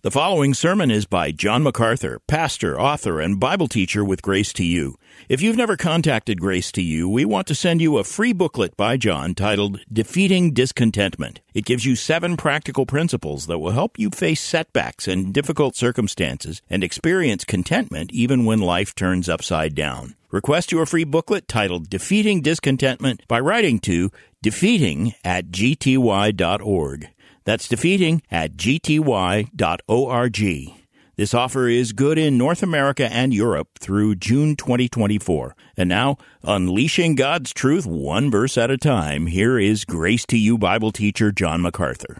The following sermon is by John MacArthur, pastor, author, and Bible teacher with Grace to You. If you've never contacted Grace to You, we want to send you a free booklet by John titled Defeating Discontentment. It gives you 7 practical principles that will help you face setbacks and difficult circumstances and experience contentment even when life turns upside down. Request your free booklet titled Defeating Discontentment by writing to defeating@gty.org. That's defeating@gty.org. This offer is good in North America and Europe through June 2024. And now, unleashing God's truth one verse at a time, here is Grace to You Bible teacher John MacArthur.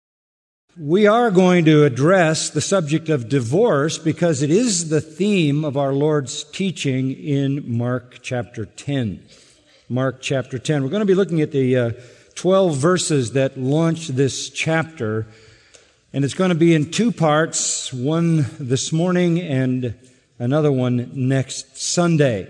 We are going to address the subject of divorce because it is the theme of our Lord's teaching in Mark chapter 10. Mark chapter 10. We're going to be looking at the 12 verses that launch this chapter, and it's going to be in 2 parts, one this morning and another one next Sunday.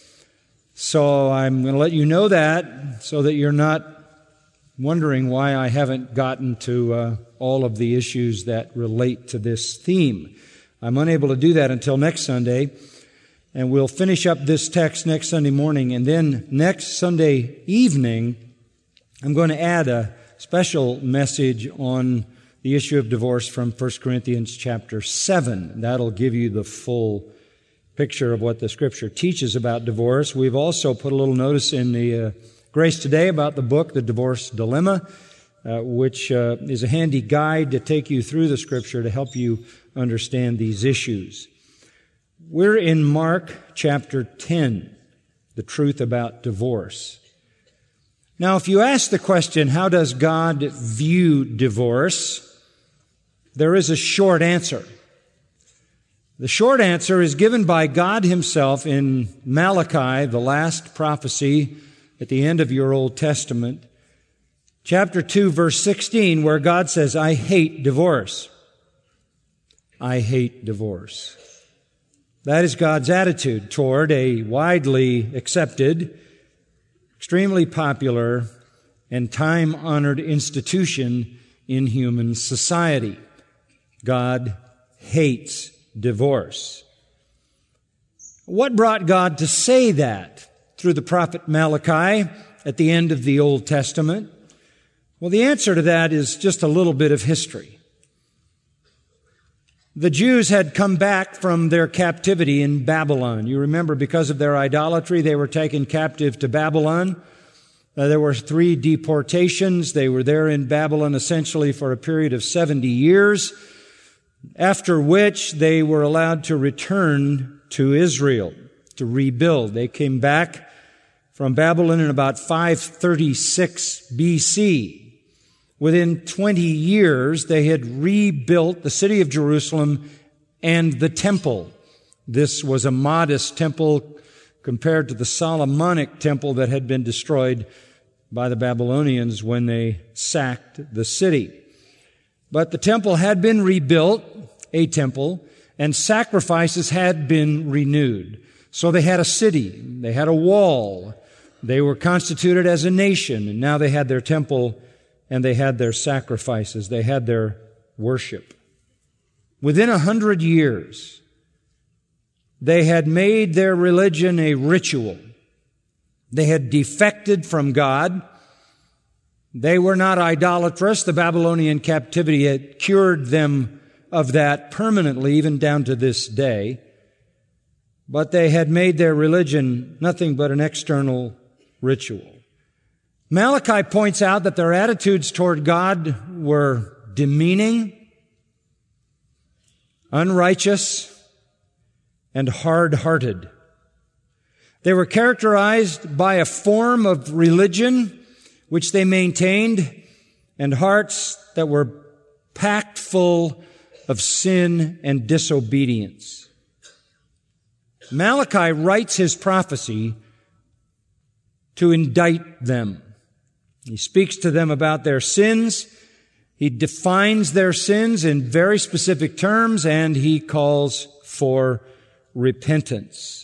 So I'm going to let you know that so that you're not wondering why I haven't gotten to all of the issues that relate to this theme. I'm unable to do that until next Sunday, and we'll finish up this text next Sunday morning, and then next Sunday evening I'm going to add a special message on the issue of divorce from 1 Corinthians chapter 7. That'll give you the full picture of what the Scripture teaches about divorce. We've also put a little notice in the Grace Today about the book, The Divorce Dilemma, which is a handy guide to take you through the Scripture to help you understand these issues. We're in Mark chapter 10, the truth about divorce. Now, if you ask the question, how does God view divorce? There is a short answer. The short answer is given by God Himself in Malachi, the last prophecy at the end of your Old Testament, chapter 2, verse 16, where God says, I hate divorce. I hate divorce. That is God's attitude toward a widely accepted, extremely popular, and time-honored institution in human society. God hates divorce. What brought God to say that through the prophet Malachi at the end of the Old Testament? Well, the answer to that is just a little bit of history. The Jews had come back from their captivity in Babylon. You remember, because of their idolatry, they were taken captive to Babylon. There were 3 deportations. They were there in Babylon essentially for a period of 70 years, after which they were allowed to return to Israel to rebuild. They came back from Babylon in about 536 BC. Within 20 years, they had rebuilt the city of Jerusalem and the temple. This was a modest temple compared to the Solomonic temple that had been destroyed by the Babylonians when they sacked the city. But the temple had been rebuilt, a temple, and sacrifices had been renewed. So they had a city, they had a wall, they were constituted as a nation, and now they had their temple and they had their sacrifices, they had their worship. Within 100 years, they had made their religion a ritual. They had defected from God. They were not idolatrous. The Babylonian captivity had cured them of that permanently, even down to this day. But they had made their religion nothing but an external ritual. Malachi points out that their attitudes toward God were demeaning, unrighteous, and hard-hearted. They were characterized by a form of religion which they maintained and hearts that were packed full of sin and disobedience. Malachi writes his prophecy to indict them. He speaks to them about their sins. He defines their sins in very specific terms, and he calls for repentance.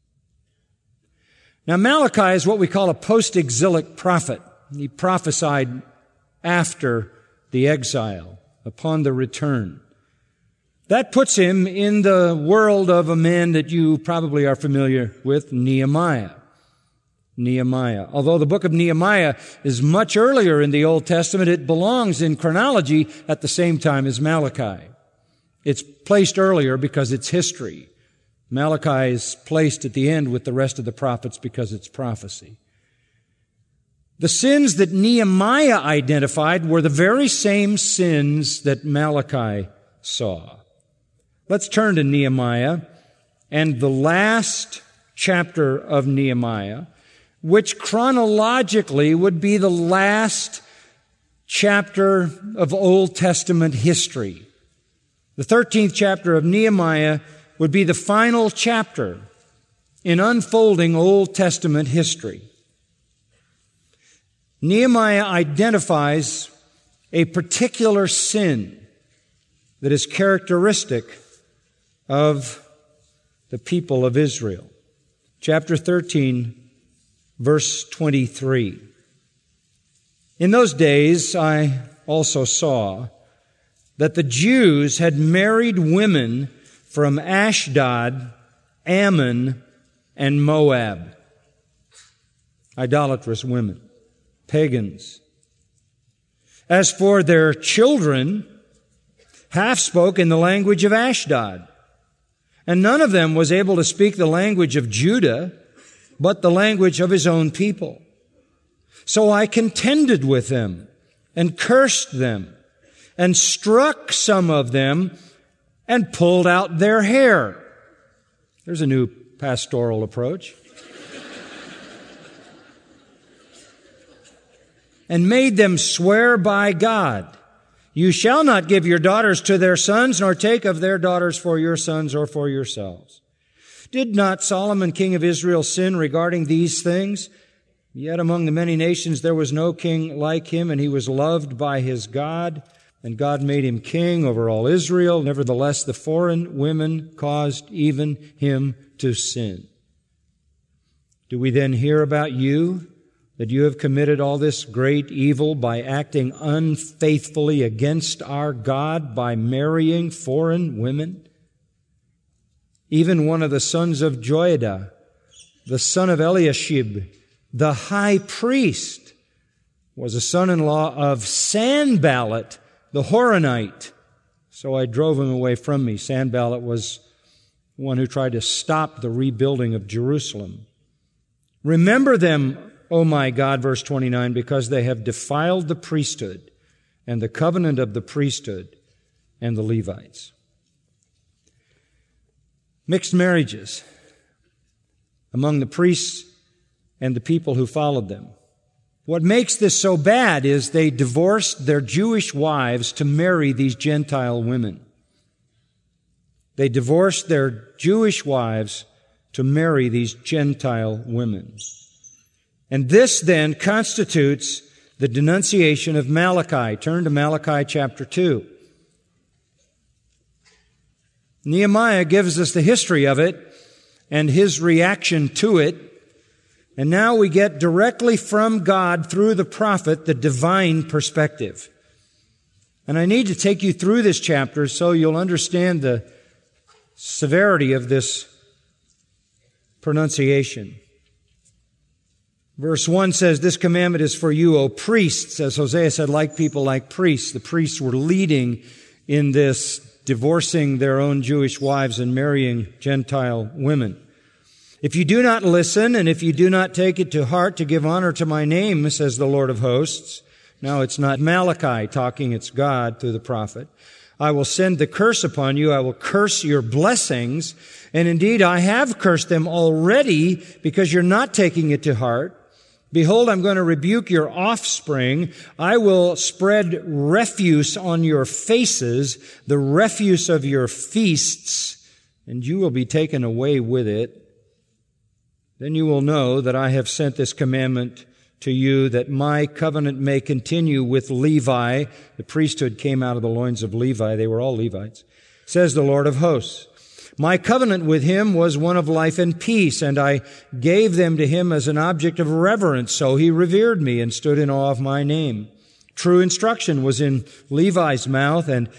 Now, Malachi is what we call a post-exilic prophet. He prophesied after the exile, upon the return. That puts him in the world of a man that you probably are familiar with, Nehemiah. Nehemiah. Although the book of Nehemiah is much earlier in the Old Testament, it belongs in chronology at the same time as Malachi. It's placed earlier because it's history. Malachi is placed at the end with the rest of the prophets because it's prophecy. The sins that Nehemiah identified were the very same sins that Malachi saw. Let's turn to Nehemiah and the last chapter of Nehemiah, which chronologically would be the last chapter of Old Testament history. The 13th chapter of Nehemiah would be the final chapter in unfolding Old Testament history. Nehemiah identifies a particular sin that is characteristic of the people of Israel. Chapter 13, verse 23. In those days I also saw that the Jews had married women from Ashdod, Ammon, and Moab. Idolatrous women, pagans. As for their children, half spoke in the language of Ashdod, and none of them was able to speak the language of Judah, but the language of his own people. So I contended with them and cursed them and struck some of them and pulled out their hair. There's a new pastoral approach. And made them swear by God, you shall not give your daughters to their sons, nor take of their daughters for your sons or for yourselves. Did not Solomon, king of Israel, sin regarding these things? Yet among the many nations there was no king like him, and he was loved by his God, and God made him king over all Israel. Nevertheless, the foreign women caused even him to sin. Do we then hear about you, that you have committed all this great evil by acting unfaithfully against our God, by marrying foreign women? Even one of the sons of Joiada, the son of Eliashib, the high priest, was a son-in-law of Sanballat, the Horonite. So I drove him away from me. Sanballat was one who tried to stop the rebuilding of Jerusalem. Remember them, O my God, verse 29, because they have defiled the priesthood and the covenant of the priesthood and the Levites. Mixed marriages among the priests and the people who followed them. What makes this so bad is they divorced their Jewish wives to marry these Gentile women. They divorced their Jewish wives to marry these Gentile women. And this then constitutes the denunciation of Malachi. Turn to Malachi chapter 2. Nehemiah gives us the history of it and his reaction to it. And now we get directly from God through the prophet the divine perspective. And I need to take you through this chapter so you'll understand the severity of this pronunciation. Verse 1 says, this commandment is for you, O priests. As Hosea said, like people, like priests. The priests were leading in this, divorcing their own Jewish wives and marrying Gentile women. If you do not listen, and if you do not take it to heart to give honor to my name, says the Lord of hosts. Now it's not Malachi talking, it's God through the prophet. I will send the curse upon you. I will curse your blessings. And indeed, I have cursed them already because you're not taking it to heart. Behold, I'm going to rebuke your offspring. I will spread refuse on your faces, the refuse of your feasts, and you will be taken away with it. Then you will know that I have sent this commandment to you, that my covenant may continue with Levi. The priesthood came out of the loins of Levi. They were all Levites. Says the Lord of hosts. My covenant with him was one of life and peace, and I gave them to him as an object of reverence. So he revered me and stood in awe of my name. True instruction was in Levi's mouth, and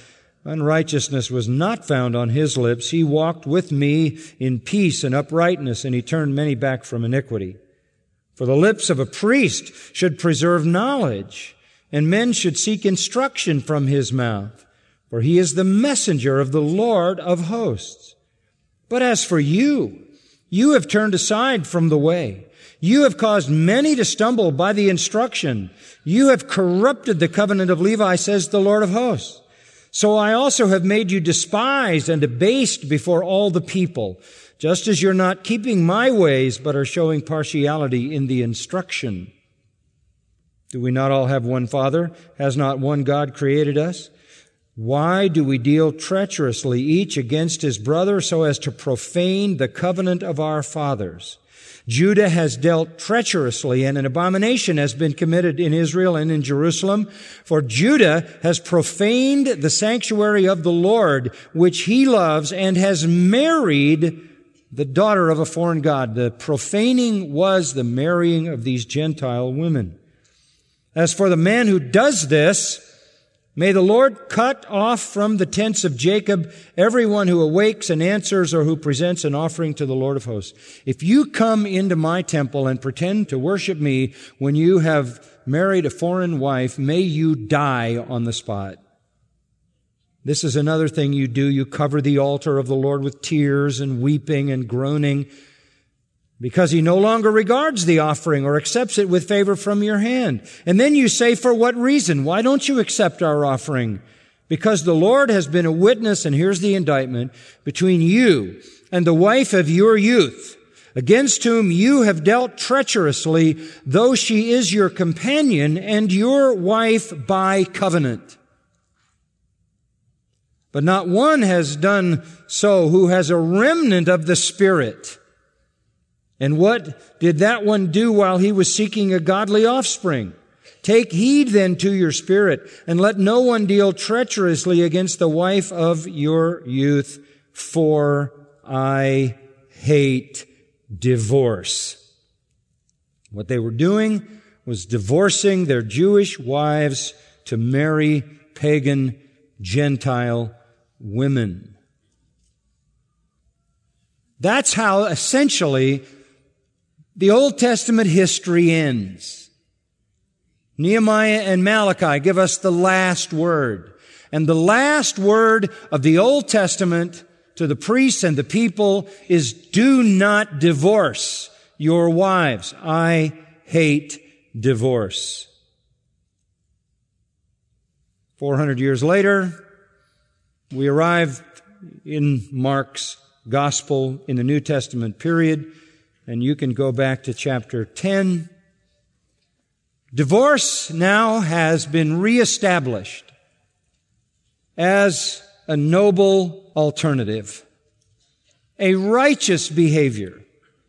Unrighteousness was not found on his lips. He walked with me in peace and uprightness, and he turned many back from iniquity. For the lips of a priest should preserve knowledge, and men should seek instruction from his mouth. For he is the messenger of the Lord of hosts. But as for you, you have turned aside from the way. You have caused many to stumble by the instruction. You have corrupted the covenant of Levi, says the Lord of hosts. So I also have made you despised and abased before all the people, just as you're not keeping my ways, but are showing partiality in the instruction. Do we not all have one Father? Has not one God created us? Why do we deal treacherously each against his brother so as to profane the covenant of our fathers? Judah has dealt treacherously, and an abomination has been committed in Israel and in Jerusalem. For Judah has profaned the sanctuary of the Lord, which he loves, and has married the daughter of a foreign god. The profaning was the marrying of these Gentile women. As for the man who does this, may the Lord cut off from the tents of Jacob everyone who awakes and answers or who presents an offering to the Lord of hosts. If you come into my temple and pretend to worship me when you have married a foreign wife, may you die on the spot. This is another thing you do. You cover the altar of the Lord with tears and weeping and groaning, because he no longer regards the offering or accepts it with favor from your hand. And then you say, for what reason? Why don't you accept our offering? Because the Lord has been a witness, and here's the indictment, between you and the wife of your youth, against whom you have dealt treacherously, though she is your companion and your wife by covenant. But not one has done so who has a remnant of the Spirit. And what did that one do while he was seeking a godly offspring? Take heed then to your spirit, and let no one deal treacherously against the wife of your youth, for I hate divorce. What they were doing was divorcing their Jewish wives to marry pagan Gentile women. That's how essentially the Old Testament history ends. Nehemiah and Malachi give us the last word. And the last word of the Old Testament to the priests and the people is, do not divorce your wives. I hate divorce. 400 years later, we arrive in Mark's Gospel in the New Testament period. And you can go back to chapter 10. Divorce now has been reestablished as a noble alternative, a righteous behavior.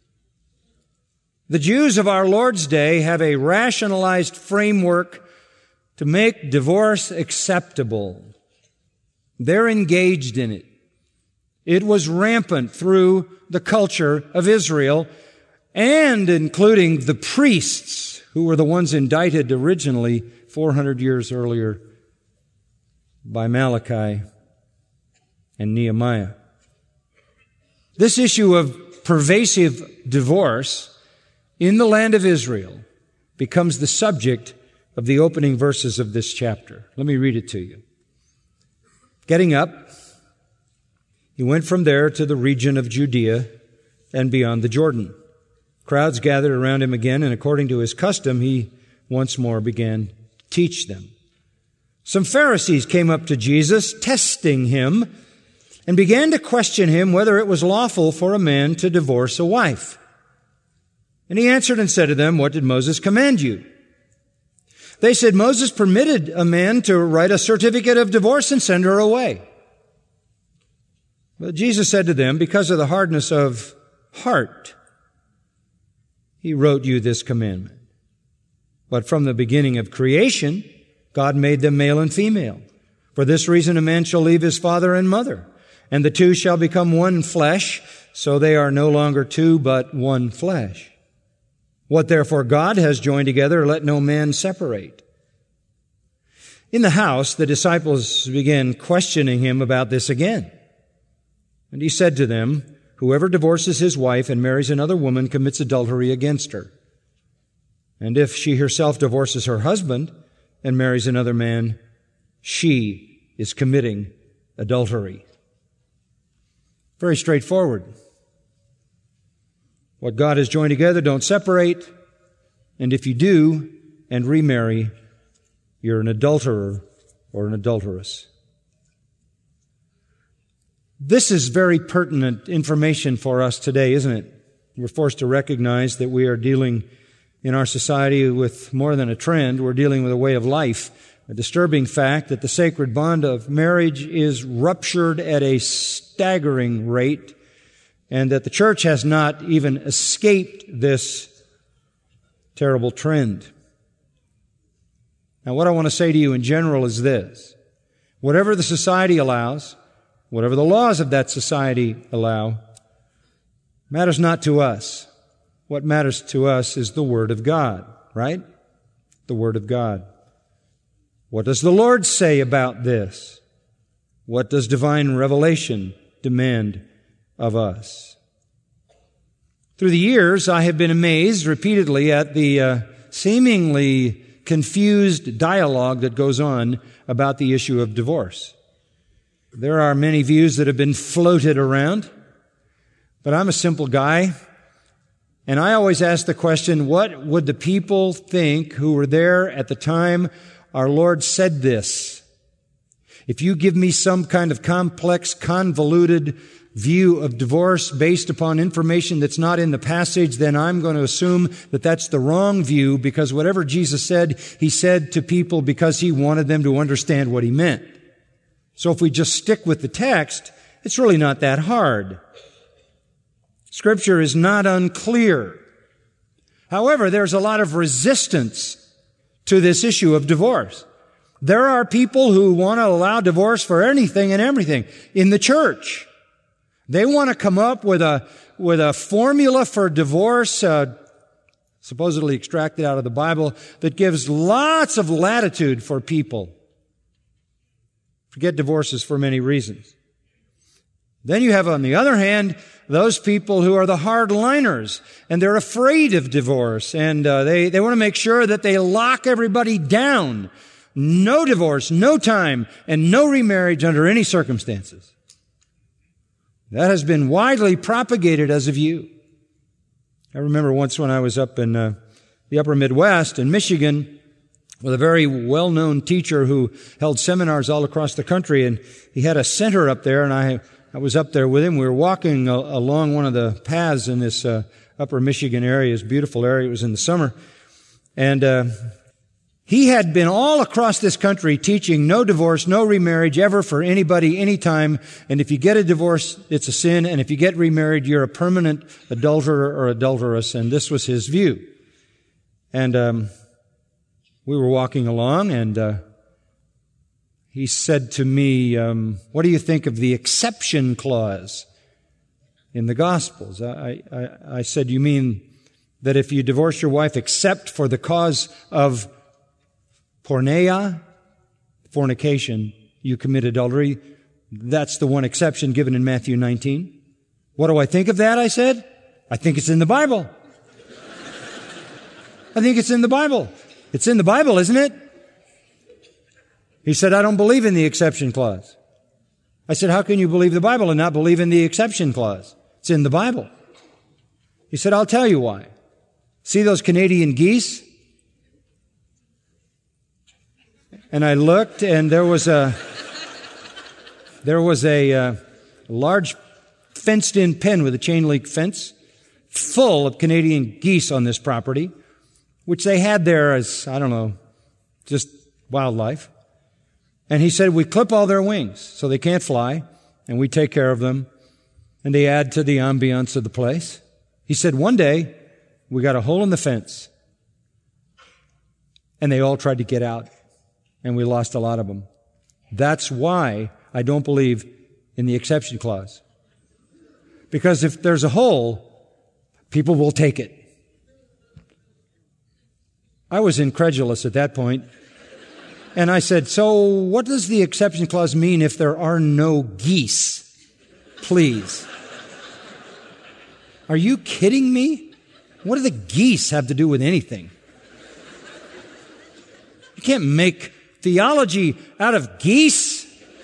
The Jews of our Lord's day have a rationalized framework to make divorce acceptable. They're engaged in it. It was rampant through the culture of Israel, and including the priests, who were the ones indicted originally 400 years earlier by Malachi and Nehemiah. This issue of pervasive divorce in the land of Israel becomes the subject of the opening verses of this chapter. Let me read it to you. Getting up, he went from there to the region of Judea and beyond the Jordan. Crowds gathered around him again, and according to his custom, he once more began to teach them. Some Pharisees came up to Jesus, testing him, and began to question him whether it was lawful for a man to divorce a wife. And he answered and said to them, what did Moses command you? They said, Moses permitted a man to write a certificate of divorce and send her away. But Jesus said to them, because of the hardness of heart, he wrote you this commandment. But from the beginning of creation, God made them male and female. For this reason, a man shall leave his father and mother, and the two shall become one flesh, so they are no longer two, but one flesh. What therefore God has joined together, let no man separate. In the house, the disciples began questioning him about this again. And he said to them, "Whoever divorces his wife and marries another woman commits adultery against her. And if she herself divorces her husband and marries another man, she is committing adultery." Very straightforward. What God has joined together, don't separate. And if you do and remarry, you're an adulterer or an adulteress. This is very pertinent information for us today, isn't it? We're forced to recognize that we are dealing in our society with more than a trend. We're dealing with a way of life. A disturbing fact that the sacred bond of marriage is ruptured at a staggering rate, and that the church has not even escaped this terrible trend. Now, what I want to say to you in general is this. Whatever the society allows, whatever the laws of that society allow, matters not to us. What matters to us is the Word of God, right? The Word of God. What does the Lord say about this? What does divine revelation demand of us? Through the years, I have been amazed repeatedly at the seemingly confused dialogue that goes on about the issue of divorce. There are many views that have been floated around, but I'm a simple guy, and I always ask the question, what would the people think who were there at the time our Lord said this? If you give me some kind of complex, convoluted view of divorce based upon information that's not in the passage, then I'm going to assume that that's the wrong view, because whatever Jesus said, He said to people because He wanted them to understand what He meant. So if we just stick with the text, it's really not that hard. Scripture is not unclear. However, there's a lot of resistance to this issue of divorce. There are people who want to allow divorce for anything and everything in the church. They want to come up with a formula for divorce, supposedly extracted out of the Bible, that gives lots of latitude for people. Forget divorces for many reasons. Then you have, on the other hand, those people who are the hardliners, and they're afraid of divorce, and they want to make sure that they lock everybody down. No divorce, no time, and no remarriage under any circumstances. That has been widely propagated as a view. I remember once when I was up in the upper Midwest in Michigan with a very well-known teacher who held seminars all across the country, and he had a center up there, and I was up there with him. We were walking along one of the paths in this upper Michigan area, this beautiful area. It was in the summer. And he had been all across this country teaching no divorce, no remarriage ever for anybody, anytime. And if you get a divorce, it's a sin. And if you get remarried, you're a permanent adulterer or adulteress. And this was his view. And we were walking along, and he said to me, what do you think of the exception clause in the Gospels? I said, you mean that if you divorce your wife except for the cause of porneia, fornication, you commit adultery? That's the one exception given in Matthew 19. What do I think of that? I said. I think it's in the Bible. I think it's in the Bible. It's in the Bible, isn't it? He said, I don't believe in the exception clause. I said, how can you believe the Bible and not believe in the exception clause? It's in the Bible. He said, I'll tell you why. See those Canadian geese? And I looked, and there was a large fenced-in pen with a chain-link fence full of Canadian geese on this property, which they had there as, I don't know, just wildlife. And he said, we clip all their wings so they can't fly, and we take care of them, and they add to the ambiance of the place. He said, one day, we got a hole in the fence, and they all tried to get out, and we lost a lot of them. That's why I don't believe in the exception clause. Because if there's a hole, people will take it. I was incredulous at that point. And I said, so what does the exception clause mean if there are no geese? Please. Are you kidding me? What do the geese have to do with anything? You can't make theology out of geese.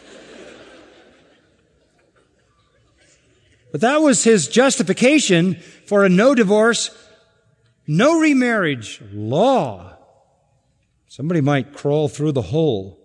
But that was his justification for a no divorce, no remarriage law. Somebody might crawl through the hole.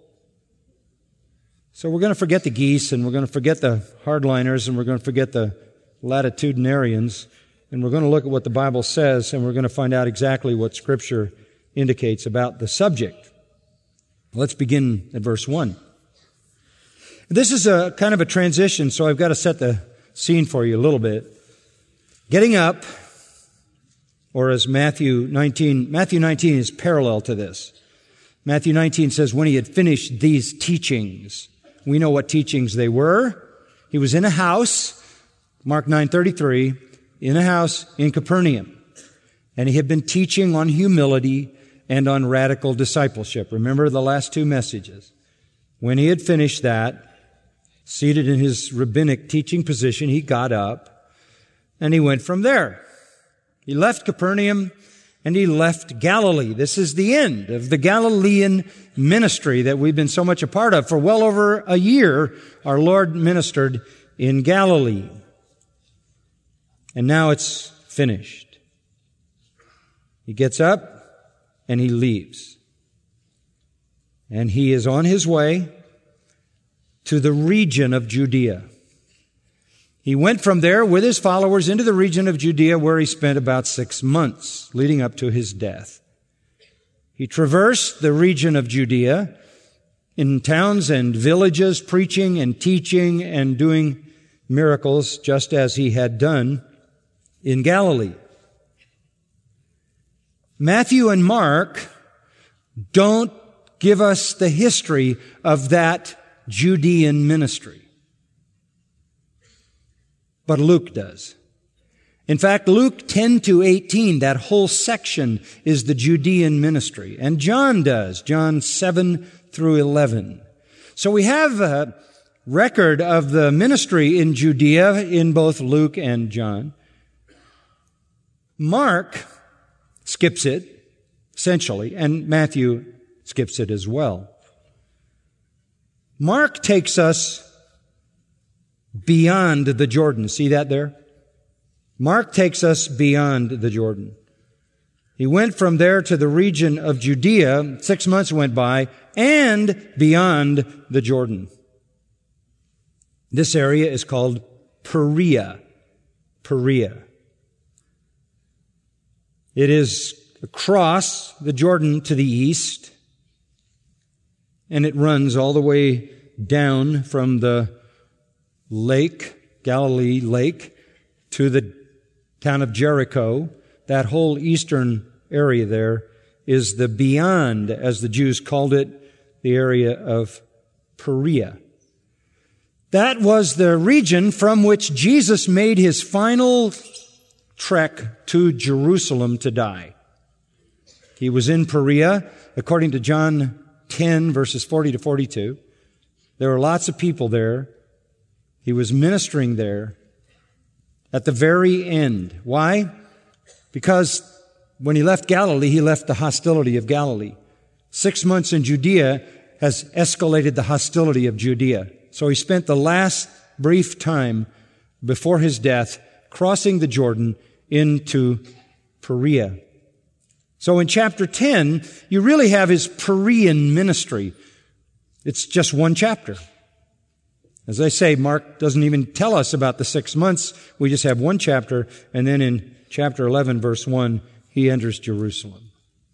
So we're going to forget the geese, and we're going to forget the hardliners, and we're going to forget the latitudinarians, and we're going to look at what the Bible says, and we're going to find out exactly what Scripture indicates about the subject. Let's begin at verse 1. This is a kind of a transition, so I've got to set the scene for you a little bit. Getting up, or as Matthew 19 is parallel to this. Matthew 19 says, when he had finished these teachings, we know what teachings they were. He was in a house, Mark 9:33, in a house in Capernaum. And he had been teaching on humility and on radical discipleship. Remember the last two messages. When he had finished that, seated in his rabbinic teaching position, he got up and he went from there. He left Capernaum and he left Galilee. This is the end of the Galilean ministry that we've been so much a part of. For well over a year, our Lord ministered in Galilee. And now it's finished. He gets up and he leaves. And he is on his way to the region of Judea. He went from there with his followers into the region of Judea, where he spent about 6 months leading up to his death. He traversed the region of Judea in towns and villages, preaching and teaching and doing miracles just as he had done in Galilee. Matthew and Mark don't give us the history of that Judean ministry. But Luke does. In fact, Luke 10 to 18, that whole section is the Judean ministry. And John does, John 7 through 11. So we have a record of the ministry in Judea in both Luke and John. Mark skips it, essentially, and Matthew skips it as well. Mark takes us beyond the Jordan. See that there? Mark takes us beyond the Jordan. He went from there to the region of Judea. 6 months went by, and beyond the Jordan. This area is called Perea. Perea. It is across the Jordan to the east, and it runs all the way down from the lake, Galilee Lake, to the town of Jericho. That whole eastern area there is the beyond, as the Jews called it, the area of Perea. That was the region from which Jesus made his final trek to Jerusalem to die. He was in Perea, according to John 10, verses 40 to 42. There were lots of people there. He was ministering there at the very end. Why? Because when he left Galilee, he left the hostility of Galilee. 6 months in Judea has escalated the hostility of Judea. So he spent the last brief time before his death crossing the Jordan into Perea. So in chapter 10, you really have his Perean ministry. It's just one chapter. As I say, Mark doesn't even tell us about the 6 months. We just have one chapter, and then in chapter 11, verse 1, he enters Jerusalem.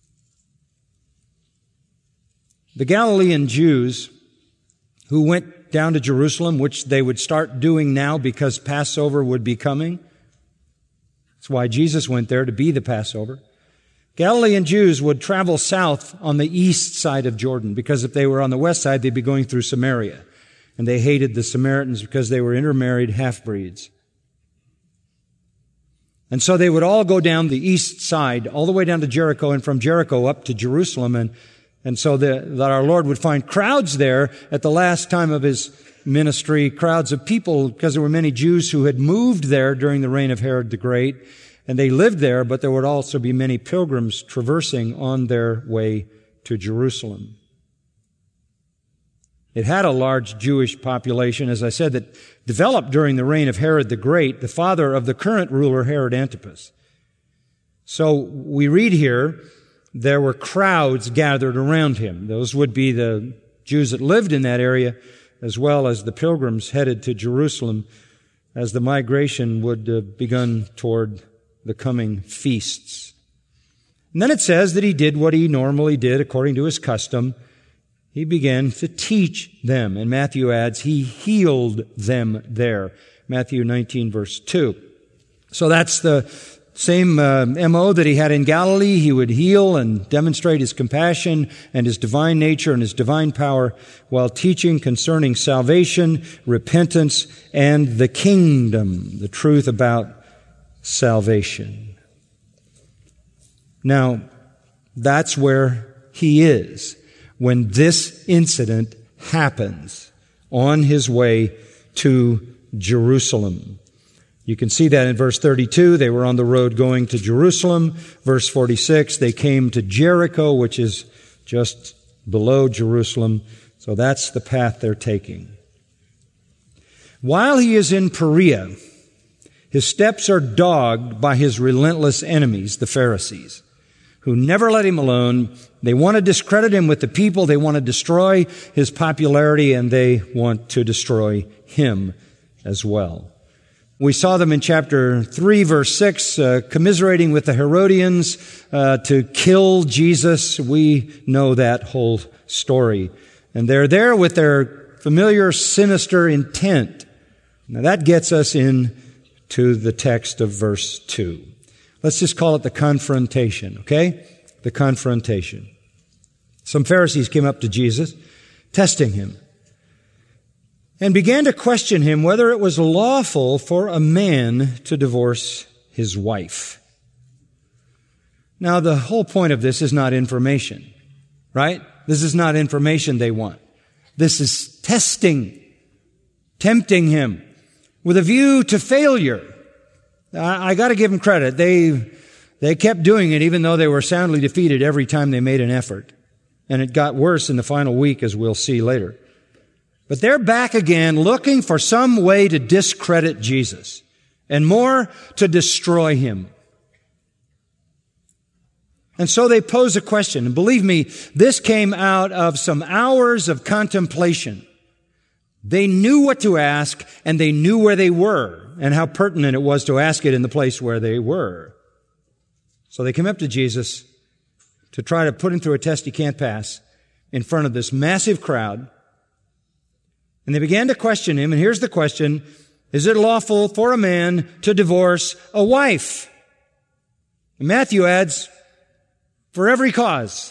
The Galilean Jews who went down to Jerusalem, which they would start doing now because Passover would be coming. That's why Jesus went there, to be the Passover. Galilean Jews would travel south on the east side of Jordan, because if they were on the west side, they'd be going through Samaria. And they hated the Samaritans because they were intermarried half-breeds. And so they would all go down the east side, all the way down to Jericho, and from Jericho up to Jerusalem. And And so that our Lord would find crowds there at the last time of His ministry, crowds of people, because there were many Jews who had moved there during the reign of Herod the Great, and they lived there, but there would also be many pilgrims traversing on their way to Jerusalem. It had a large Jewish population, as I said, that developed during the reign of Herod the Great, the father of the current ruler, Herod Antipas. So we read here, there were crowds gathered around him. Those would be the Jews that lived in that area, as well as the pilgrims headed to Jerusalem as the migration would have begun toward the coming feasts. And then it says that he did what he normally did according to his custom. He began to teach them. And Matthew adds, he healed them there. Matthew 19, verse 2. So that's the same MO that he had in Galilee. He would heal and demonstrate his compassion and his divine nature and his divine power while teaching concerning salvation, repentance, and the kingdom, the truth about salvation. Now, that's where he is when this incident happens on his way to Jerusalem. You can see that in verse 32. They were on the road going to Jerusalem. Verse 46, they came to Jericho, which is just below Jerusalem. So that's the path they're taking. While he is in Perea, his steps are dogged by his relentless enemies, the Pharisees, who never let him alone. They want to discredit him with the people. They want to destroy his popularity, and they want to destroy him as well. We saw them in chapter 3, verse 6, commiserating with the Herodians to kill Jesus. We know that whole story. And they're there with their familiar, sinister intent. Now that gets us into the text of verse 2. Let's just call it the confrontation, okay? The confrontation. Some Pharisees came up to Jesus, testing him, and began to question him whether it was lawful for a man to divorce his wife. Now, the whole point of this is not information, right? This is not information they want. This is testing, tempting him with a view to failure. I got to give them credit. They kept doing it even though they were soundly defeated every time they made an effort. And it got worse in the final week, as we'll see later. But they're back again looking for some way to discredit Jesus and more to destroy him. And so they pose a question. And believe me, this came out of some hours of contemplation. They knew what to ask, and they knew where they were and how pertinent it was to ask it in the place where they were. So they came up to Jesus to try to put him through a test he can't pass in front of this massive crowd. And they began to question him, and here's the question: is it lawful for a man to divorce a wife? And Matthew adds, for every cause.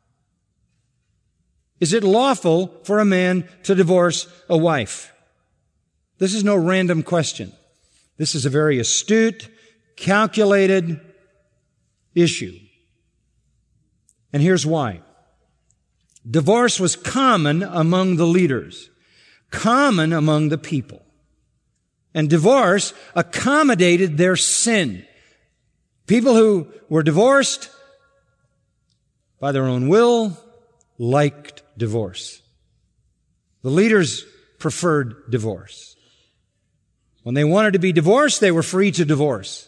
Is it lawful for a man to divorce a wife? This is no random question. This is a very astute, calculated issue. And here's why. Divorce was common among the leaders, common among the people. And divorce accommodated their sin. People who were divorced by their own will liked divorce. The leaders preferred divorce. When they wanted to be divorced, they were free to divorce.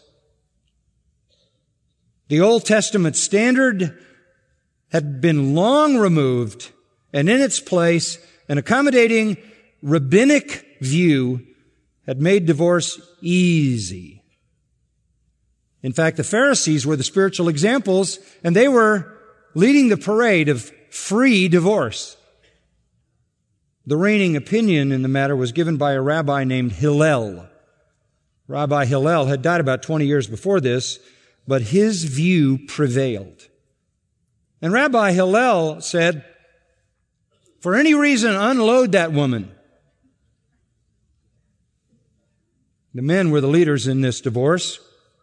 The Old Testament standard had been long removed, and in its place, an accommodating rabbinic view had made divorce easy. In fact, the Pharisees were the spiritual examples, and they were leading the parade of free divorce. The reigning opinion in the matter was given by a rabbi named Hillel. Rabbi Hillel had died about 20 years before this, but his view prevailed. And Rabbi Hillel said, for any reason, unload that woman. The men were the leaders in this divorce,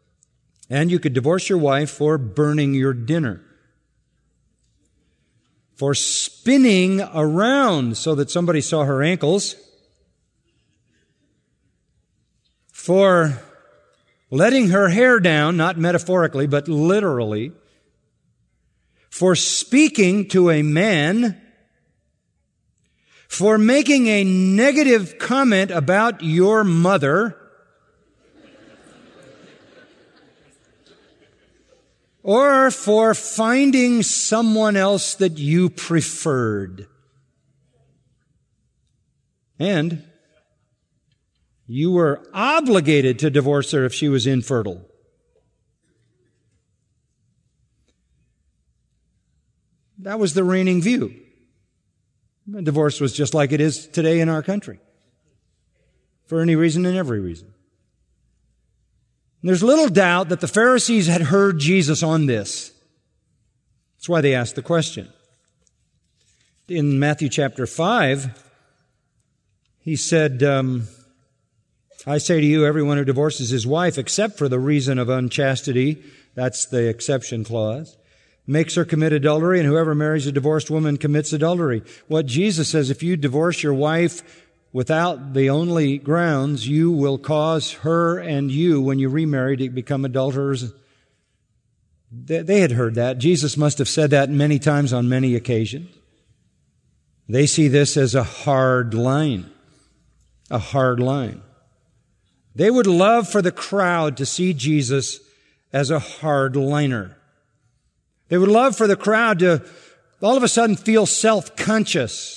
and you could divorce your wife for burning your dinner. for spinning around so that somebody saw her ankles, for letting her hair down, not metaphorically, but literally, for speaking to a man, for making a negative comment about your mother, or for finding someone else that you preferred. And you were obligated to divorce her if she was infertile. That was the reigning view. Divorce was just like it is today in our country, for any reason and every reason. There's little doubt that the Pharisees had heard Jesus on this. That's why they asked the question. In Matthew chapter 5, he said, I say to you, everyone who divorces his wife, except for the reason of unchastity, that's the exception clause, makes her commit adultery, and whoever marries a divorced woman commits adultery. What Jesus says, if you divorce your wife without the only grounds, you will cause her and you, when you remarry, to become adulterers. They had heard that. Jesus must have said that many times on many occasions. They see this as a hard line. A hard line. They would love for the crowd to see Jesus as a hard liner. They would love for the crowd to all of a sudden feel self-conscious.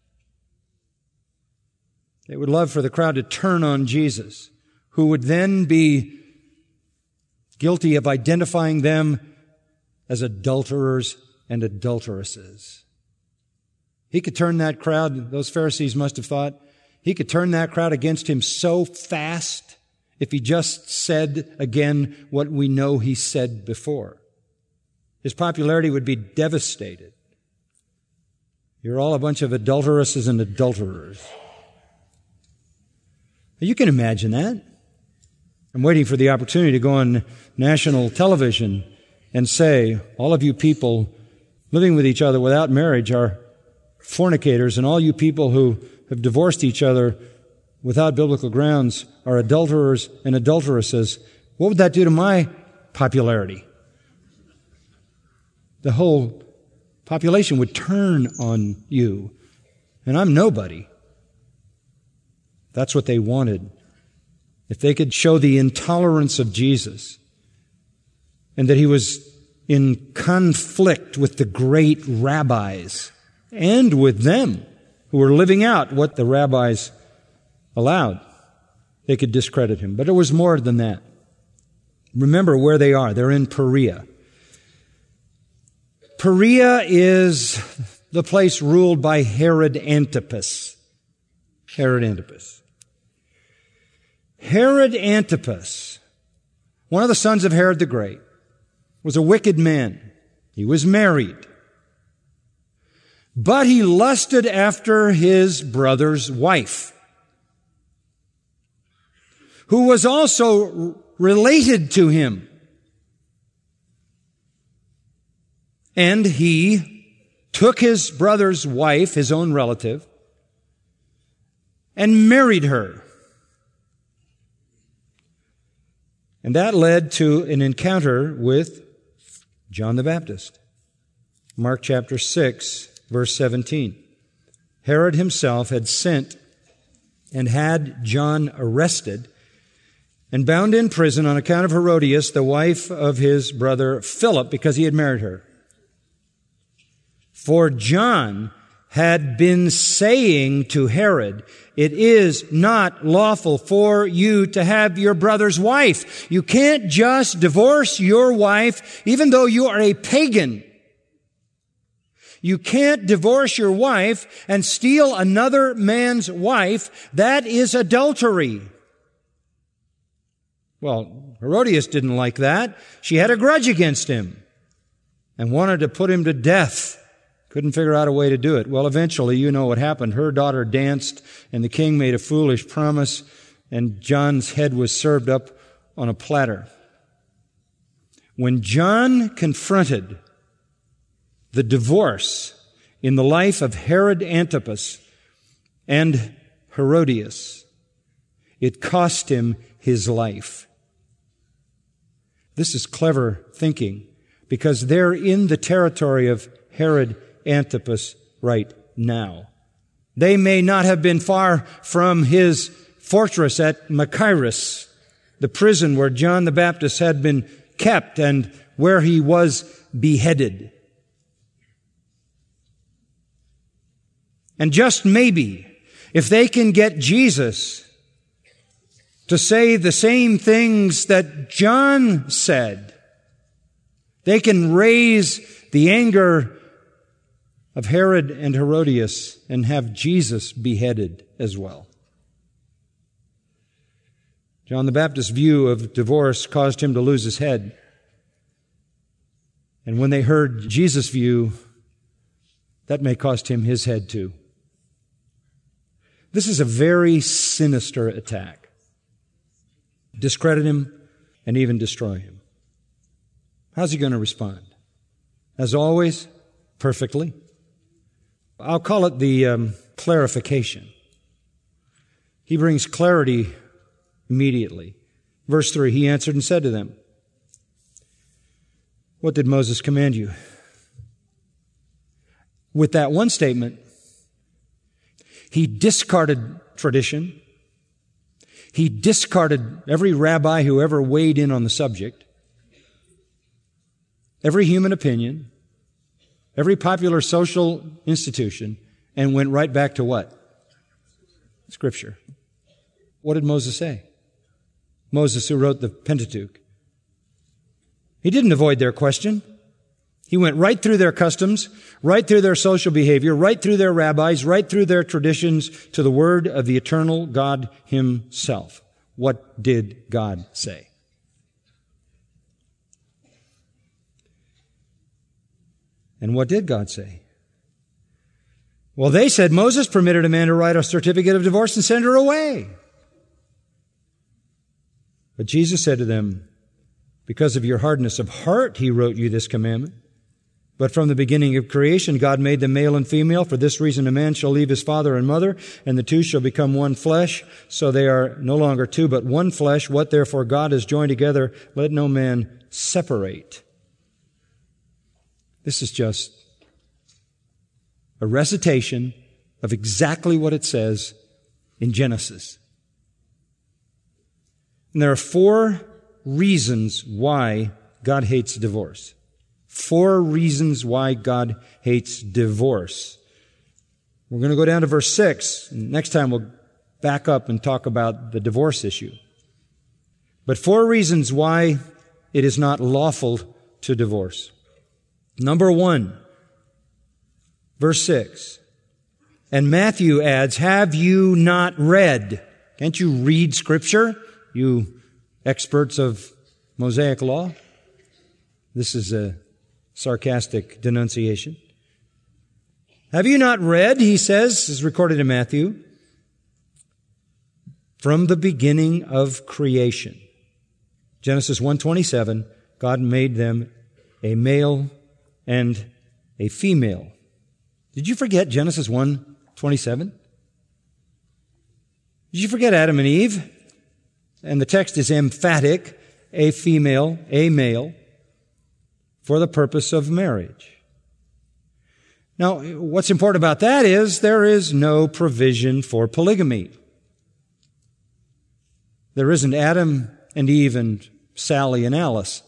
They would love for the crowd to turn on Jesus, who would then be guilty of identifying them as adulterers and adulteresses. He could turn that crowd, those Pharisees must have thought, he could turn that crowd against him so fast if he just said again what we know he said before. His popularity would be devastated. You're all a bunch of adulteresses and adulterers. You can imagine that. I'm waiting for the opportunity to go on national television and say, all of you people living with each other without marriage are fornicators, and all you people who have divorced each other without biblical grounds are adulterers and adulteresses. What would that do to my popularity? The whole population would turn on you, and I'm nobody. That's what they wanted. If they could show the intolerance of Jesus and that he was in conflict with the great rabbis and with them who were living out what the rabbis allowed, they could discredit him. But it was more than that. Remember where they are. They're in Perea. Perea is the place ruled by Herod Antipas. Herod Antipas. Herod Antipas, one of the sons of Herod the Great, was a wicked man. He was married. But he lusted after his brother's wife, who was also related to him. And he took his brother's wife, his own relative, and married her. And that led to an encounter with John the Baptist. Mark chapter 6, verse 17. Herod himself had sent and had John arrested and bound in prison on account of Herodias, the wife of his brother Philip, because he had married her. For John had been saying to Herod, it is not lawful for you to have your brother's wife. You can't just divorce your wife, even though you are a pagan. You can't divorce your wife and steal another man's wife. That is adultery. Well, Herodias didn't like that. She had a grudge against him and wanted to put him to death. Couldn't figure out a way to do it. Well, eventually, you know what happened. Her daughter danced, and the king made a foolish promise, and John's head was served up on a platter. When John confronted the divorce in the life of Herod Antipas and Herodias. It cost him his life. This is clever thinking because they're in the territory of Herod Antipas right now. They may not have been far from his fortress at Machaerus, the prison where John the Baptist had been kept and where he was beheaded. And just maybe, if they can get Jesus to say the same things that John said, they can raise the anger of Herod and Herodias and have Jesus beheaded as well. John the Baptist's view of divorce caused him to lose his head. And when they heard Jesus' view, that may cost him his head too. This is a very sinister attack. Discredit him and even destroy him. How's he going to respond? As always, perfectly. I'll call it the clarification. He brings clarity immediately. Verse 3, he answered and said to them, "What did Moses command you?" With that one statement, he discarded tradition. He discarded every rabbi who ever weighed in on the subject, every human opinion, every popular social institution, and went right back to what? Scripture. What did Moses say? Moses, who wrote the Pentateuch. He didn't avoid their question. He went right through their customs, right through their social behavior, right through their rabbis, right through their traditions to the word of the eternal God himself. What did God say? And what did God say? Well, they said Moses permitted a man to write a certificate of divorce and send her away. But Jesus said to them, "Because of your hardness of heart, he wrote you this commandment. But from the beginning of creation, God made them male and female. For this reason, a man shall leave his father and mother, and the two shall become one flesh. So they are no longer two, but one flesh. What therefore God has joined together, let no man separate." This is just a recitation of exactly what it says in Genesis. And there are 4 reasons why God hates divorce. 4 reasons why God hates divorce. We're going to go down to verse 6. And next time we'll back up and talk about the divorce issue. But 4 reasons why it is not lawful to divorce. Number 1, verse 6. And Matthew adds, "Have you not read?" Can't you read Scripture, you experts of Mosaic law? This is a sarcastic denunciation. "Have you not read," he says, is recorded in Matthew, "from the beginning of creation?" Genesis 1:27, God made them a male and a female. Did you forget Genesis 1:27? Did you forget Adam and Eve? And the text is emphatic, a female, a male, for the purpose of marriage. Now, what's important about that is there is no provision for polygamy. There isn't Adam and Eve and Sally and Alice.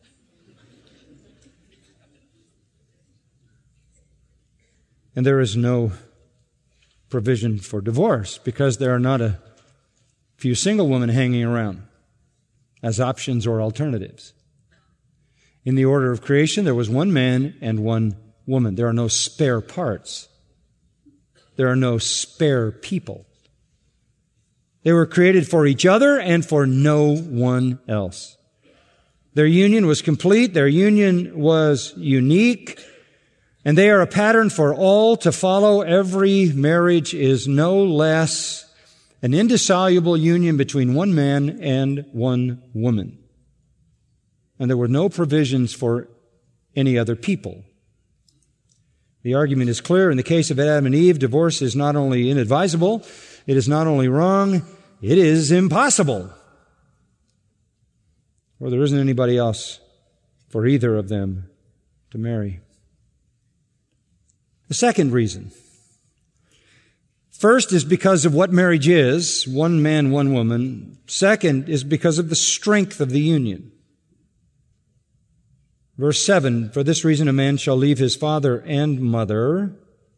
And there is no provision for divorce because there are not a few single women hanging around as options or alternatives. In the order of creation, there was one man and one woman. There are no spare parts. There are no spare people. They were created for each other and for no one else. Their union was complete. Their union was unique. And they are a pattern for all to follow. Every marriage is no less an indissoluble union between one man and one woman. And there were no provisions for any other people. The argument is clear. In the case of Adam and Eve, divorce is not only inadvisable, it is not only wrong, it is impossible. Or there isn't anybody else for either of them to marry. The second reason. First is because of what marriage is, one man, one woman. Second is because of the strength of the union. Verse 7, for this reason a man shall leave his father and mother.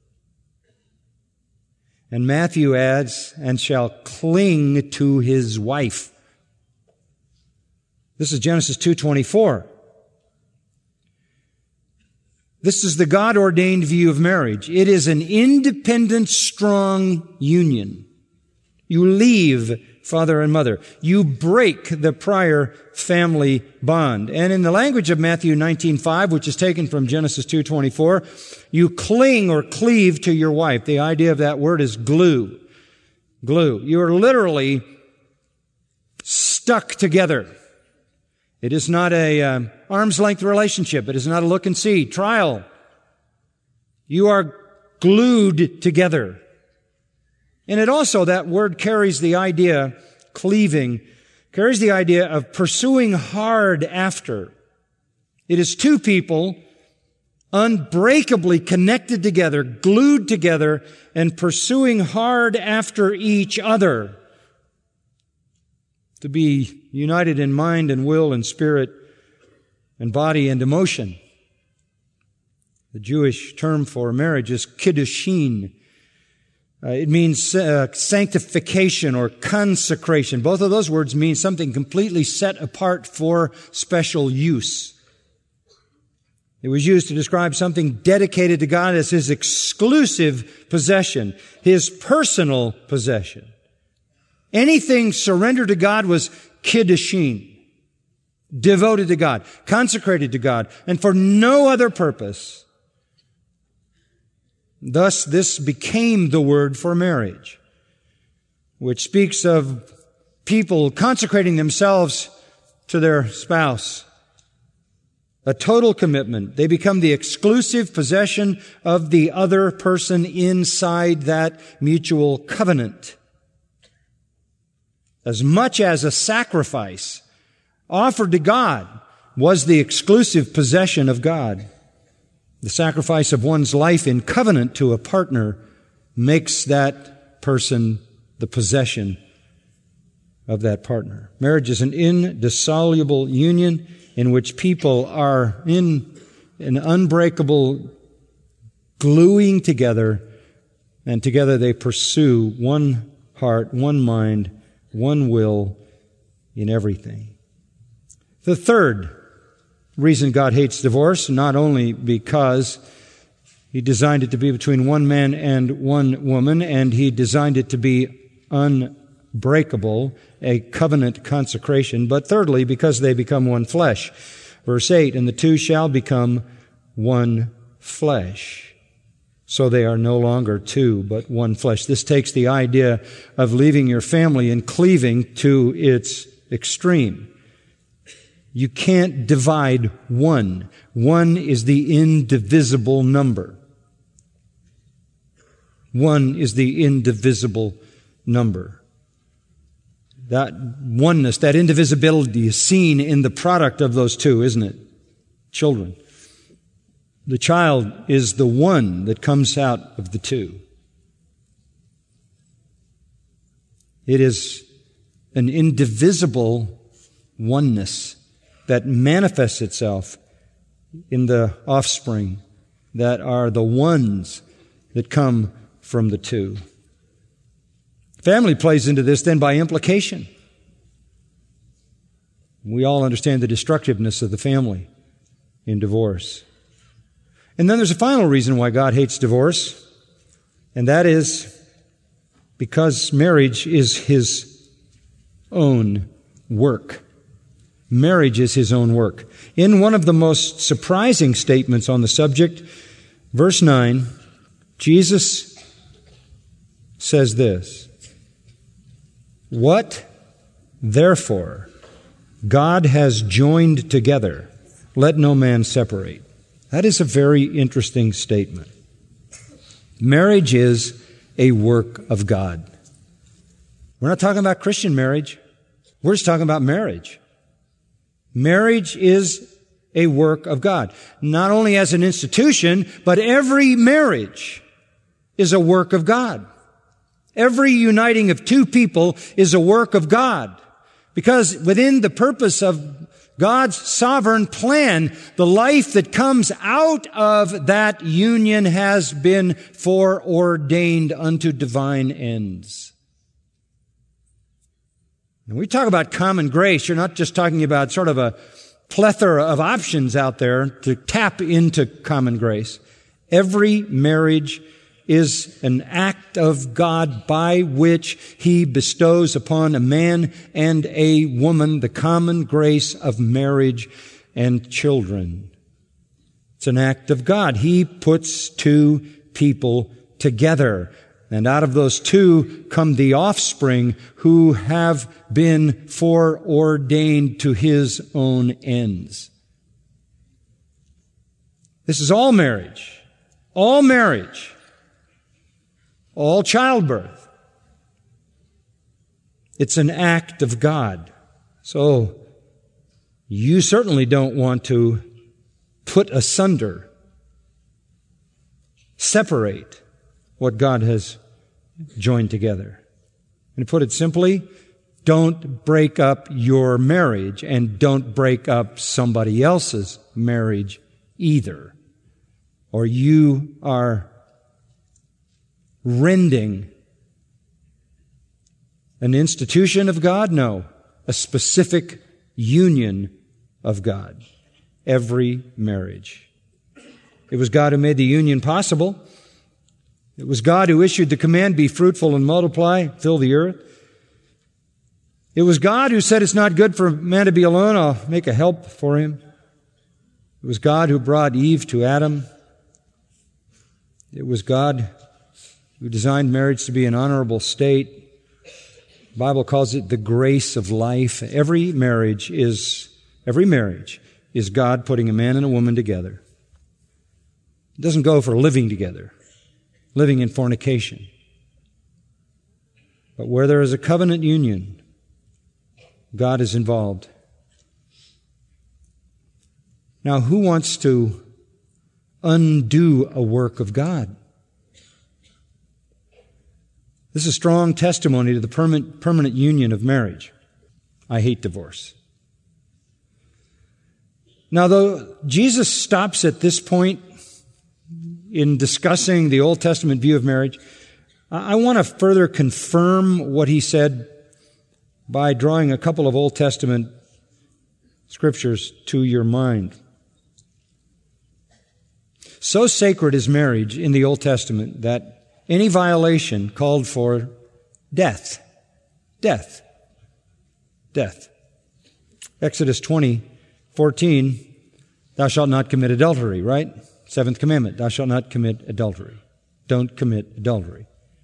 And Matthew adds, and shall cling to his wife. This is Genesis 2:24. This is the God-ordained view of marriage. It is an independent, strong union. You leave father and mother. You break the prior family bond. And in the language of Matthew 19:5, which is taken from Genesis 2:24, you cling or cleave to your wife. The idea of that word is glue. Glue. You are literally stuck together. It is not a arm's length relationship. It is not a look and see trial. You are glued together. And it also, that word carries the idea, cleaving, carries the idea of pursuing hard after. It is two people unbreakably connected together, glued together, and pursuing hard after each other. To be united in mind and will and spirit and body and emotion. The Jewish term for marriage is kiddushin. It means sanctification or consecration. Both of those words mean something completely set apart for special use. It was used to describe something dedicated to God as His exclusive possession, His personal possession. Anything surrendered to God was kiddushin, devoted to God, consecrated to God, and for no other purpose. Thus, this became the word for marriage, which speaks of people consecrating themselves to their spouse. A total commitment. They become the exclusive possession of the other person inside that mutual covenant. As much as a sacrifice offered to God was the exclusive possession of God. The sacrifice of one's life in covenant to a partner makes that person the possession of that partner. Marriage is an indissoluble union in which people are in an unbreakable gluing together, and together they pursue one heart, one mind, one will in everything. The third reason God hates divorce, not only because He designed it to be between one man and one woman, and He designed it to be unbreakable, a covenant consecration, but thirdly, because they become one flesh. Verse 8, and the two shall become one flesh. So they are no longer two, but one flesh. This takes the idea of leaving your family and cleaving to its extreme. You can't divide one. One is the indivisible number. One is the indivisible number. That oneness, that indivisibility is seen in the product of those two, isn't it? Children. The child is the one that comes out of the two. It is an indivisible oneness that manifests itself in the offspring that are the ones that come from the two. Family plays into this then by implication. We all understand the destructiveness of the family in divorce. And then there's a final reason why God hates divorce, and that is because marriage is His own work. Marriage is His own work. In one of the most surprising statements on the subject, verse 9, Jesus says this, "What, therefore, God has joined together, let no man separate." That is a very interesting statement. Marriage is a work of God. We're not talking about Christian marriage. We're just talking about marriage. Marriage is a work of God. Not only as an institution, but every marriage is a work of God. Every uniting of two people is a work of God. Because within the purpose of God's sovereign plan, the life that comes out of that union has been foreordained unto divine ends. When we talk about common grace, you're not just talking about sort of a plethora of options out there to tap into common grace. Every marriage is an act of God by which He bestows upon a man and a woman the common grace of marriage and children. It's an act of God. He puts two people together. And out of those two come the offspring who have been foreordained to His own ends. This is all marriage, all childbirth. It's an act of God. So you certainly don't want to put asunder, separate what God has joined together. And to put it simply, don't break up your marriage and don't break up somebody else's marriage either. Or you are rending an institution of God? No, a specific union of God. Every marriage. It was God who made the union possible. It was God who issued the command, be fruitful and multiply, fill the earth. It was God who said it's not good for man to be alone, I'll make a help for him. It was God who brought Eve to Adam. It was God who designed marriage to be an honorable state. The Bible calls it the grace of life. Every marriage is God putting a man and a woman together. It doesn't go for living together, living in fornication. But where there is a covenant union, God is involved. Now, who wants to undo a work of God? This is a strong testimony to the permanent union of marriage. I hate divorce. Now, though Jesus stops at this point in discussing the Old Testament view of marriage, I want to further confirm what he said by drawing a couple of Old Testament scriptures to your mind. So sacred is marriage in the Old Testament that any violation called for death. Death. Death. Exodus 20:14, thou shalt not commit adultery, right? Seventh commandment, thou shalt not commit adultery. Don't commit adultery.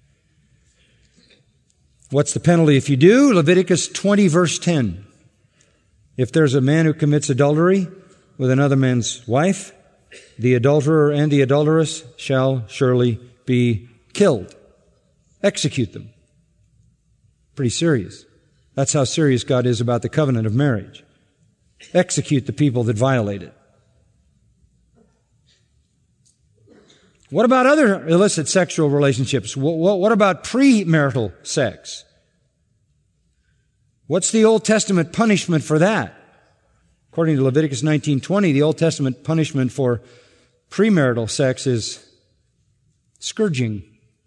What's the penalty if you do? Leviticus 20, verse 10. If there's a man who commits adultery with another man's wife, the adulterer and the adulteress shall surely be killed. Execute them. Pretty serious. That's how serious God is about the covenant of marriage. Execute the people that violate it. What about other illicit sexual relationships? What about premarital sex? What's the Old Testament punishment for that? According to Leviticus 19:20, the Old Testament punishment for premarital sex is scourging.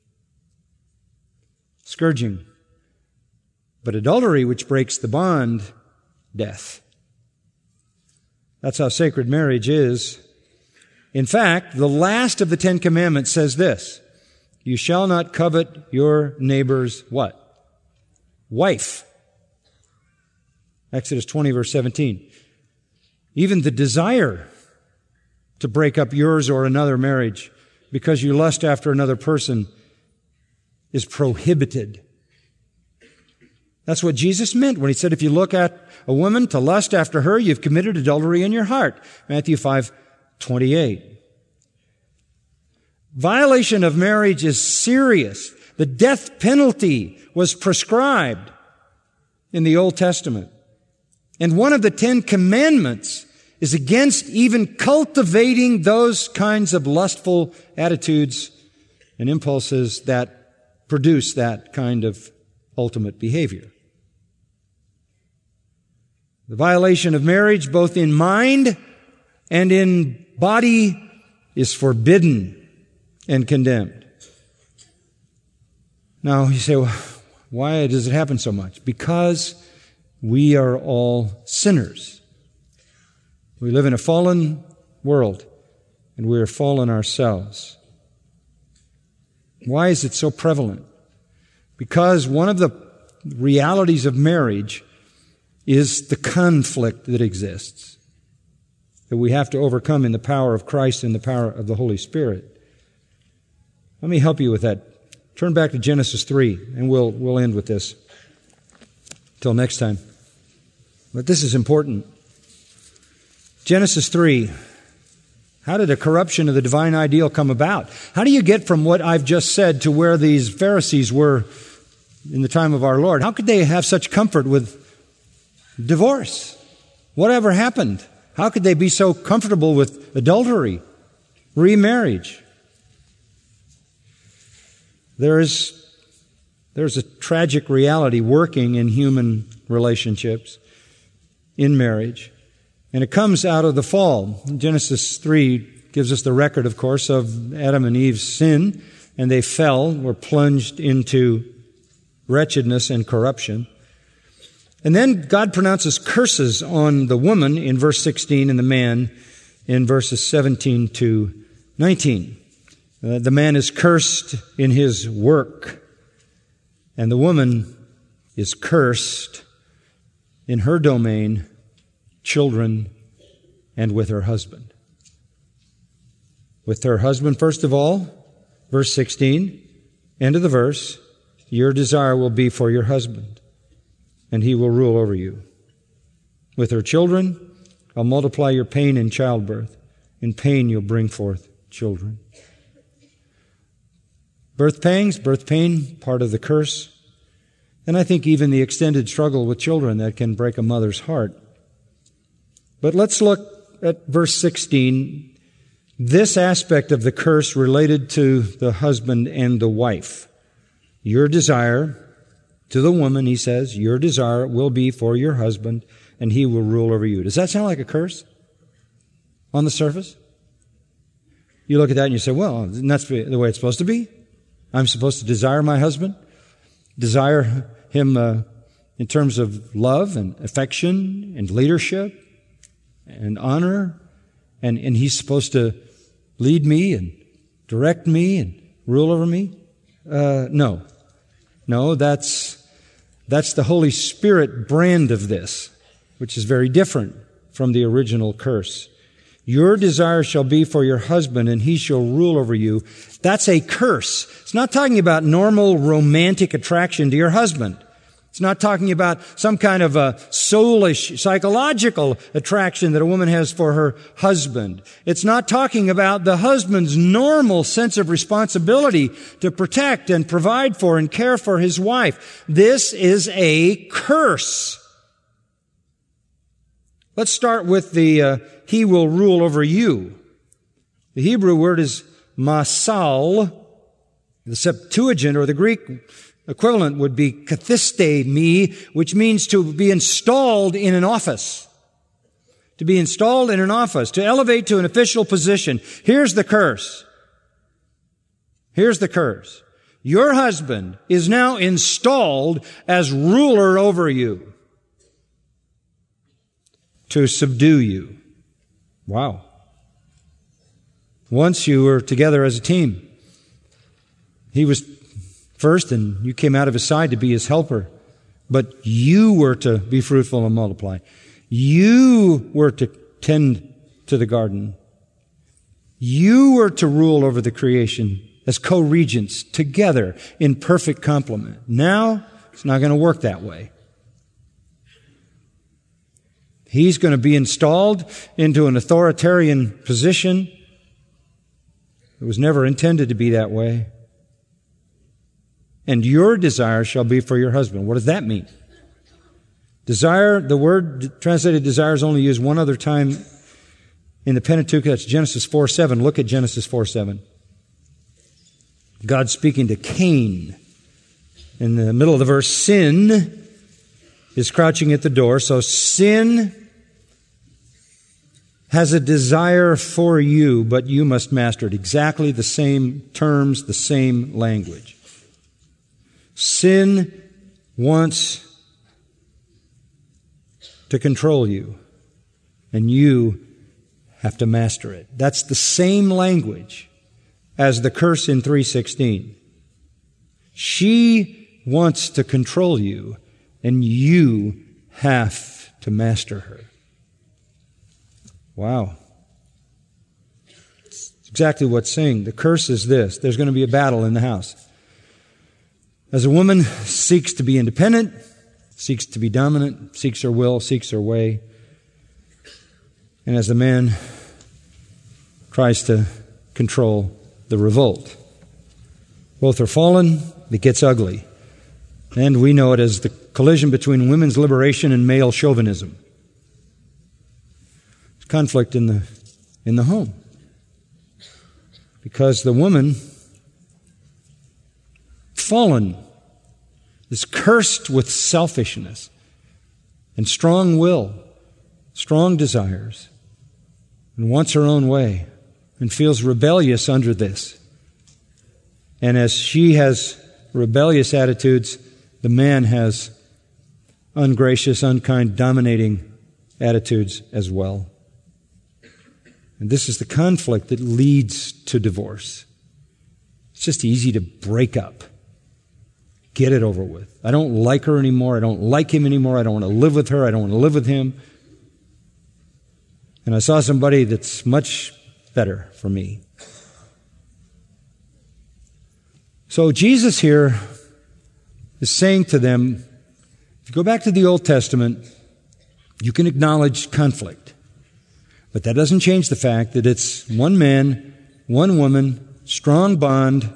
Scourging. But adultery, which breaks the bond, death. That's how sacred marriage is. In fact, the last of the Ten Commandments says this: you shall not covet your neighbor's what? Wife. Exodus 20, verse 17. Even the desire to break up yours or another marriage because you lust after another person is prohibited. That's what Jesus meant when he said, if you look at a woman to lust after her, you've committed adultery in your heart. Matthew 5:28. Violation of marriage is serious. The death penalty was prescribed in the Old Testament. And one of the 10 Commandments is against even cultivating those kinds of lustful attitudes and impulses that produce that kind of ultimate behavior. The violation of marriage, both in mind and in body, is forbidden and condemned. Now, you say, well, why does it happen so much? Because we are all sinners. We live in a fallen world, and we are fallen ourselves. Why is it so prevalent? Because one of the realities of marriage is the conflict that exists, that we have to overcome in the power of Christ and the power of the Holy Spirit. Let me help you with that. Turn back to Genesis 3, and we'll end with this. Till next time. But this is important. Genesis 3. How did a corruption of the divine ideal come about? How do you get from what I've just said to where these Pharisees were in the time of our Lord? How could they have such comfort with divorce? Whatever happened? How could they be so comfortable with adultery, remarriage? There's a tragic reality working in human relationships, in marriage, and it comes out of the fall. Genesis 3 gives us the record, of course, of Adam and Eve's sin, and they fell, were plunged into wretchedness and corruption. And then God pronounces curses on the woman in verse 16 and the man in verses 17 to 19. The man is cursed in his work, and the woman is cursed in her domain, children, and with her husband. With her husband, first of all, verse 16, end of the verse, your desire will be for your husband, and he will rule over you. With her children, I'll multiply your pain in childbirth. In pain you'll bring forth children. Birth pangs, birth pain, part of the curse. And I think even the extended struggle with children that can break a mother's heart. But let's look at verse 16. This aspect of the curse related to the husband and the wife. Your desire, to the woman, he says, your desire will be for your husband, and he will rule over you. Does that sound like a curse on the surface? You look at that and you say, well, that's the way it's supposed to be. I'm supposed to desire my husband, desire him in terms of love and affection and leadership and honor, and he's supposed to lead me and direct me and rule over me? No, that's the Holy Spirit brand of this, which is very different from the original curse. Your desire shall be for your husband, and he shall rule over you. That's a curse. It's not talking about normal romantic attraction to your husband. It's not talking about some kind of a soulish, psychological attraction that a woman has for her husband. It's not talking about the husband's normal sense of responsibility to protect and provide for and care for his wife. This is a curse. Let's start with the he will rule over you. The Hebrew word is masal. The Septuagint, or the Greek equivalent, would be kathistemi, which means to be installed in an office. To be installed in an office, to elevate to an official position. Here's the curse. Here's the curse. Your husband is now installed as ruler over you, to subdue you. Wow. Once you were together as a team. He was first, and you came out of his side to be his helper. But you were to be fruitful and multiply. You were to tend to the garden. You were to rule over the creation as co-regents together in perfect complement. Now, it's not going to work that way. He's going to be installed into an authoritarian position. It was never intended to be that way. And your desire shall be for your husband. What does that mean? Desire, the word translated desire is only used one other time in the Pentateuch. That's Genesis 4:7. Look at Genesis 4:7. God speaking to Cain. In the middle of the verse, sin is crouching at the door. So sin has a desire for you, but you must master it. Exactly the same terms, the same language. Sin wants to control you, and you have to master it. That's the same language as the curse in 3:16. She wants to control you, and you have to master her. Wow. It's exactly what's saying. The curse is this. There's going to be a battle in the house. As a woman seeks to be independent, seeks to be dominant, seeks her will, seeks her way, and as a man tries to control the revolt. Both are fallen. It gets ugly. And we know it as the collision between women's liberation and male chauvinism. There's conflict in the home. Because the woman, fallen, is cursed with selfishness and strong will, strong desires, and wants her own way, and feels rebellious under this. And as she has rebellious attitudes, the man has ungracious, unkind, dominating attitudes as well. And this is the conflict that leads to divorce. It's just easy to break up. Get it over with. I don't like her anymore. I don't like him anymore. I don't want to live with her. I don't want to live with him. And I saw somebody that's much better for me. So Jesus here is saying to them, if you go back to the Old Testament, you can acknowledge conflict. But that doesn't change the fact that it's one man, one woman, strong bond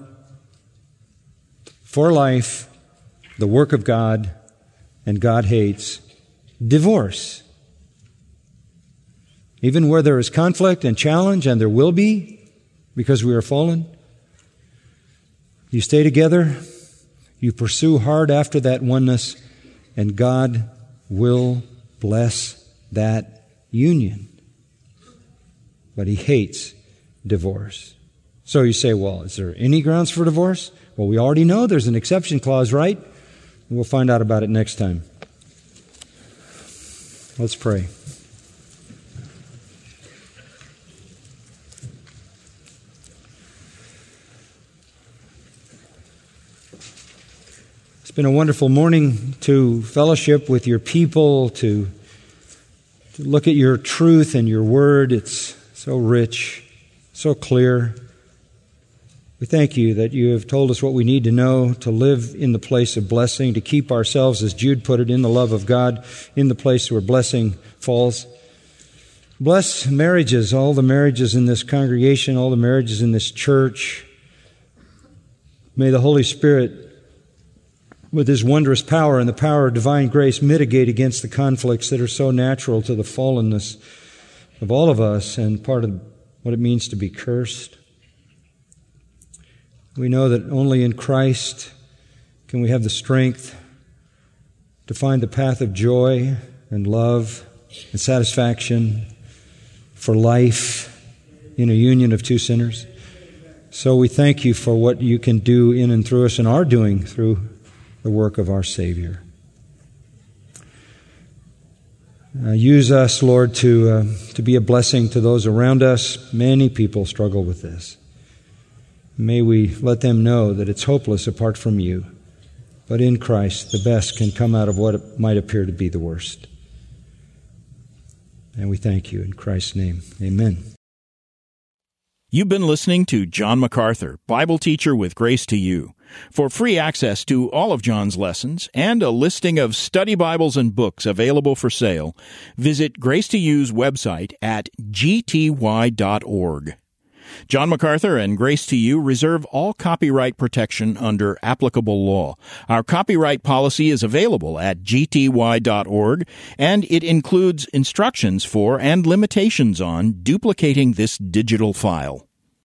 for life, the work of God, and God hates divorce. Even where there is conflict and challenge, and there will be, because we are fallen, you stay together, you pursue hard after that oneness, and God will bless that union. But He hates divorce. So you say, well, is there any grounds for divorce? Well, we already know there's an exception clause, right? We'll find out about it next time. Let's pray. It's been a wonderful morning to fellowship with your people, to look at your truth and your word. It's so rich, so clear. We thank you that you have told us what we need to know to live in the place of blessing, to keep ourselves, as Jude put it, in the love of God, in the place where blessing falls. Bless marriages, all the marriages in this congregation, all the marriages in this church. May the Holy Spirit, with His wondrous power and the power of divine grace, mitigate against the conflicts that are so natural to the fallenness of all of us and part of what it means to be cursed. We know that only in Christ can we have the strength to find the path of joy and love and satisfaction for life in a union of two sinners. So we thank you for what you can do in and through us and are doing through the work of our Savior. Use us, Lord, to be a blessing to those around us. Many people struggle with this. May we let them know that it's hopeless apart from you. But in Christ, the best can come out of what might appear to be the worst. And we thank you in Christ's name. Amen. You've been listening to John MacArthur, Bible teacher with Grace to You. For free access to all of John's lessons and a listing of study Bibles and books available for sale, visit Grace to You's website at gty.org. John MacArthur and Grace to You reserve all copyright protection under applicable law. Our copyright policy is available at gty.org, and it includes instructions for and limitations on duplicating this digital file.